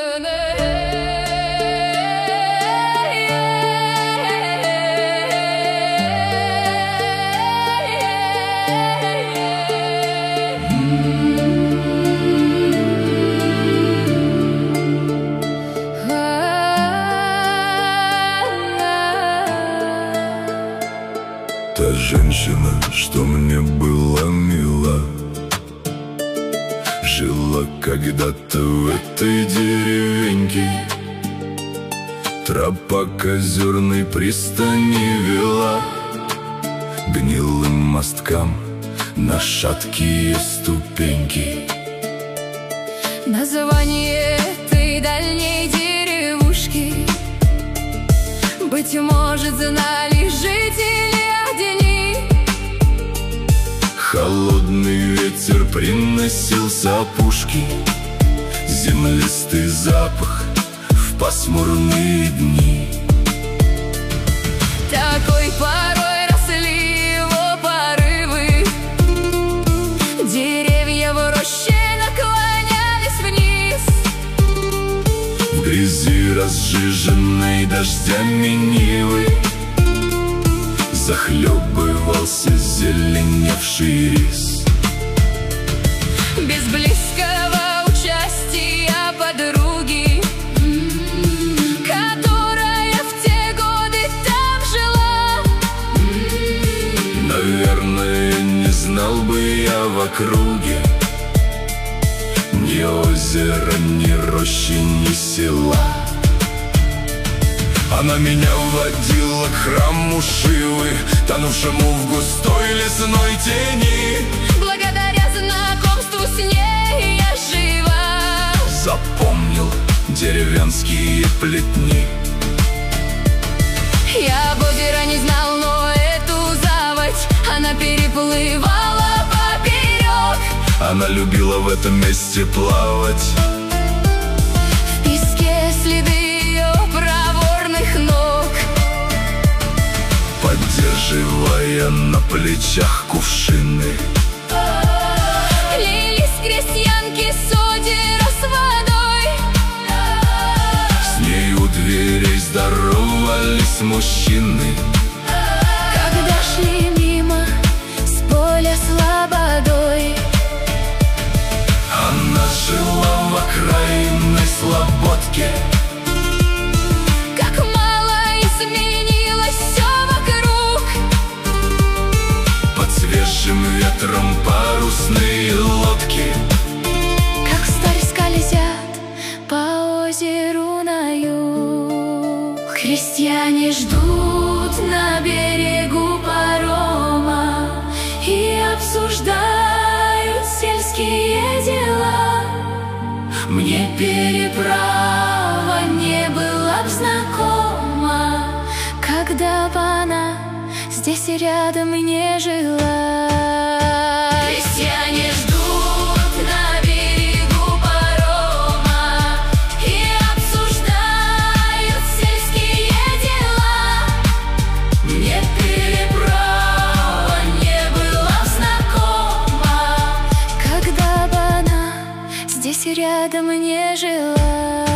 Та женщина, что мне была мила, жила когда-то в этой деревеньке. Тропа к озерной пристани вела, гнилым мосткам на шаткие ступеньки. Название этой дальней деревушки, быть может, знали жители Ордени. Холодный ветер приносил с опушки землистый запах в пасмурные дни. Такой порой росли его порывы, деревья в роще наклонялись вниз. В грязи, разжиженной дождями Нивы, захлебывался зеленевший рис. Без близкого участия подруги, которая в те годы там жила, наверное, не знал бы я в округе ни озера, ни рощи, ни села. Она меня водила к храму Шивы, тонувшему в густой лесной тени. Благодаря знакомству с ней я жива. Запомнил деревенские плетни. Я об озеро не знал, но эту заводь она переплывала поперек. Она любила в этом месте плавать. В песке следы ее проворных ног, поддерживая на плечах кувшины. лились крестьянки с озера с водой. С ней у дверей здоровались мужчины. Когда шли мимо с поля слободой, Она жила в окраинной слободке. как мало изменилось все вокруг. Под свежим ветром парусные лодки, Как сталь скользят по озеру на юг. Крестьяне ждут на берегу парома и обсуждают сельские дела. Мне переправа не была б знакома, когда б она здесь рядом не жила. Крестьяне ждут на берегу парома и обсуждают сельские дела. Мне переправа не была б знакома, когда б она здесь рядом не жила.